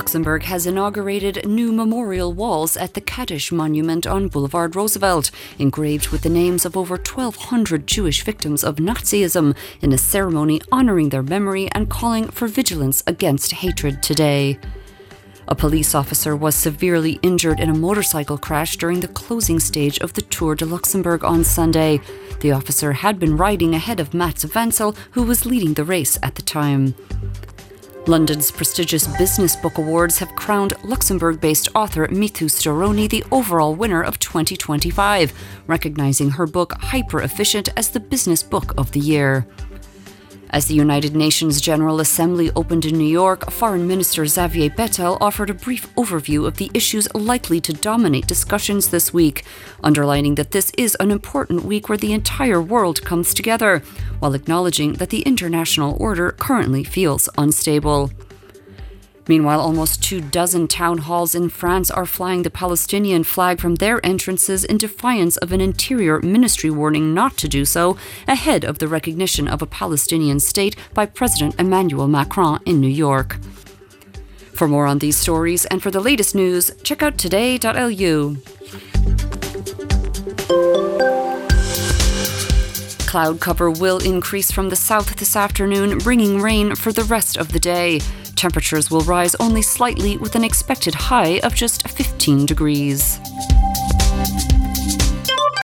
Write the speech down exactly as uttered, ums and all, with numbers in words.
Luxembourg has inaugurated new memorial walls at the Kaddish Monument on Boulevard Roosevelt, engraved with the names of over twelve hundred Jewish victims of Nazism, in a ceremony honouring their memory and calling for vigilance against hatred today. A police officer was severely injured in a motorcycle crash during the closing stage of the Tour de Luxembourg on Sunday. The officer had been riding ahead of Mats Wenzel, who was leading the race at the time. London's prestigious Business Book Awards have crowned Luxembourg-based author Mithou Storoni the overall winner of twenty twenty-five, recognising her book Hyper-Efficient as the Business Book of the Year. As the United Nations General Assembly opened in New York, Foreign Minister Xavier Bettel offered a brief overview of the issues likely to dominate discussions this week, underlining that this is an important week where the entire world comes together, while acknowledging that the international order currently feels unstable. Meanwhile, almost two dozen town halls in France are flying the Palestinian flag from their entrances in defiance of an Interior Ministry warning not to do so, ahead of the recognition of a Palestinian state by President Emmanuel Macron in New York. For more on these stories and for the latest news, check out today dot L U. Cloud cover will increase from the south this afternoon, bringing rain for the rest of the day. Temperatures will rise only slightly with an expected high of just fifteen degrees.